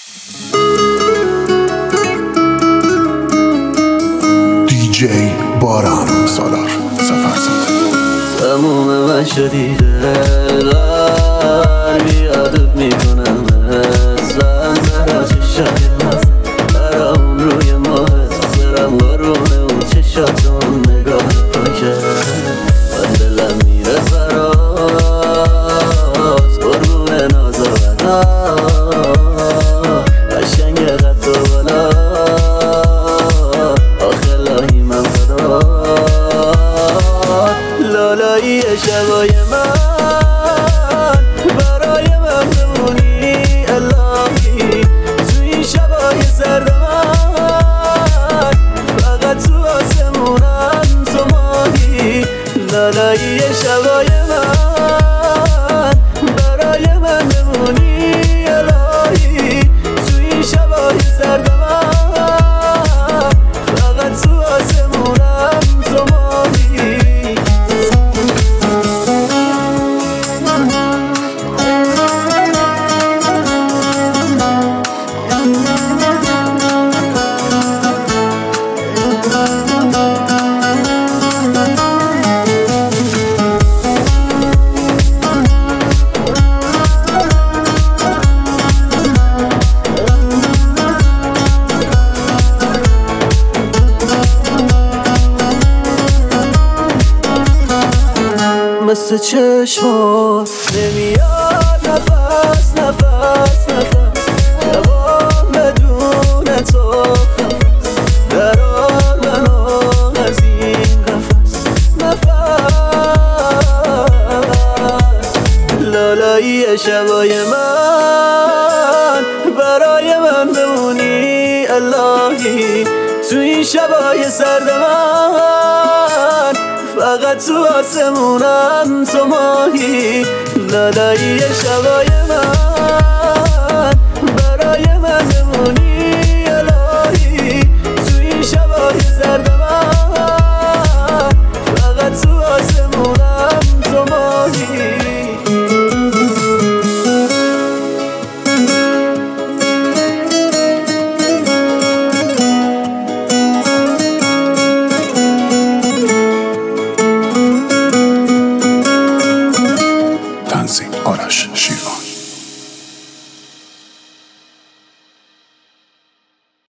دیجی باران سالار سفرزاده. تموم من شدی دلار بیادت میکنم اصلا برا چشای مست برام روی ماه سرم قرونه اون چشاتون نگاه پاکه من دلم میره فراز قربون ناز و بدا قشنگ قد و بالا آخه الهی من فدا لالایی شبای من برای من بمونی الهی تو این شبای سرد من فقط تو آسمونم تو ماهی لالایی شبای من برای من بمونی الهی تو این شبای سرد من فقط تو آسمونم تو ماهی مثل چشمات نمیاد نفس نفس نفس جوان بدون تو خفص درار منو از این قفص نفس لالایی شبای من برای من بمونی الهی تو این شبای سرد من فقط تو آسمونم تو ماهی لالایی شبای من برای من بمونی